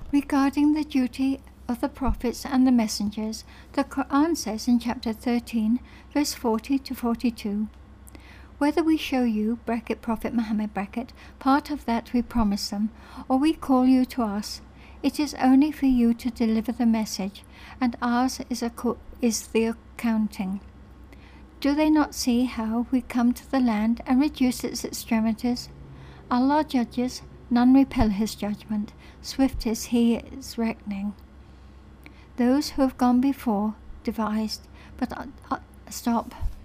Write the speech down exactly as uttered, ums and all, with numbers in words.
Regarding the duty of the prophets and the messengers, the Quran says in chapter thirteen, verse forty to forty-two, whether we show you, bracket Prophet Muhammad, bracket, part of that we promise them, or we call you to us, it is only for you to deliver the message, and ours is, a co- is the accounting. Do they not see how we come to the land and reduce its extremities? Allah judges, none repel his judgment, swift is he is reckoning. Those who have gone before devised, but uh, uh, stop.